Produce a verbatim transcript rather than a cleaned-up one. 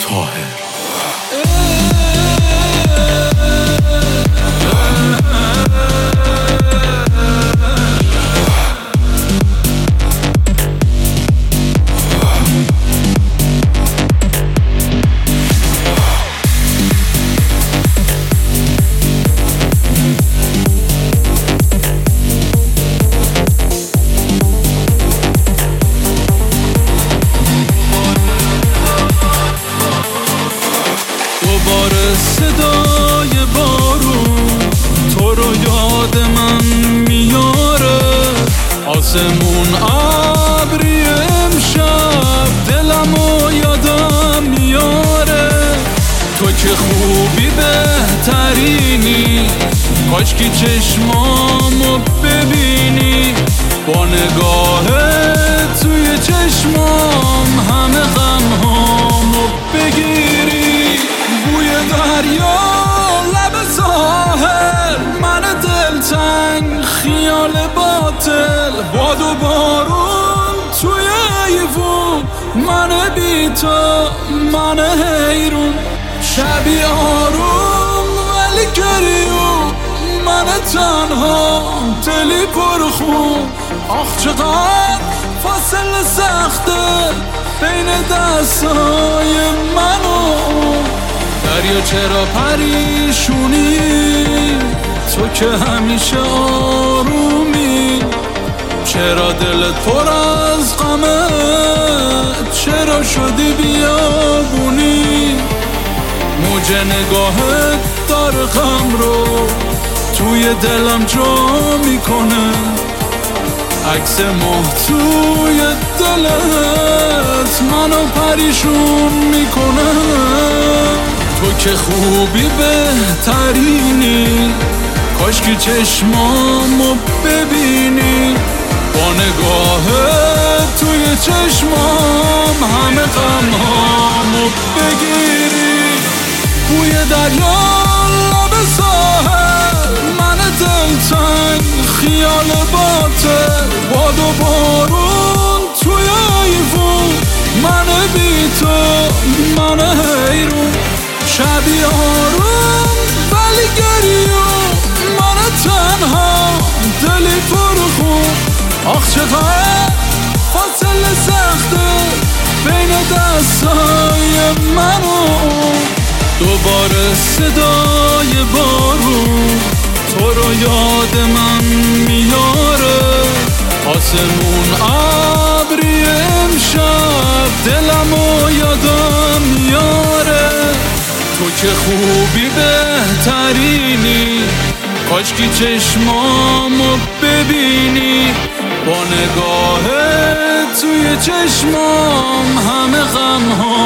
طاهر. دوباره صدای بارون تو رو یاد من میاره، آسمون ابری امشب دلمو یادم میاره. تو که خوبی بهترینی، کاشکی چشمامو ببینی، با نگاهت توی چشمام همه غمهامو بگیری. بوی دریا لب ساحل، من دلتنگ خیال باطل، باد و بارون توی ایوون، من بی تو من حیرون. شبی آروم ولی گریون، من تنها دلی پرخون. آخ چقدر فاصله سخته بین دستای من و اون. دریا چرا پریشونی، تو که همیشه آرومی، چرا دلت پر از غمه، چرا شدی بیابونی. موج نگاهت داره غم رو توی دلم جا میکنه، عکس ماه توی دلت منو پریشون میکنه. تو که خوبی بهترینی، کاشکی چشمامو ببینی، با نگاهت توی چشمام همه غمهامو بگیری. بوی دریا لب ساحل، من دلتنگ خیال باطل، باد و بارون توی ایوون، من بی تو من حیرون. شبی آروم ولی گریون، من تنها دلی پرخون. آخ چقدر فاصله سخته بین دستای من و اون. دوباره صدای بارون تو رو یاد من میاره، آسمون ابری امشب دلمو یادم میاره. تو که خوبی بهترینی، کاشکی چشمامو ببینی، با نگاهت توی چشمام همه غمها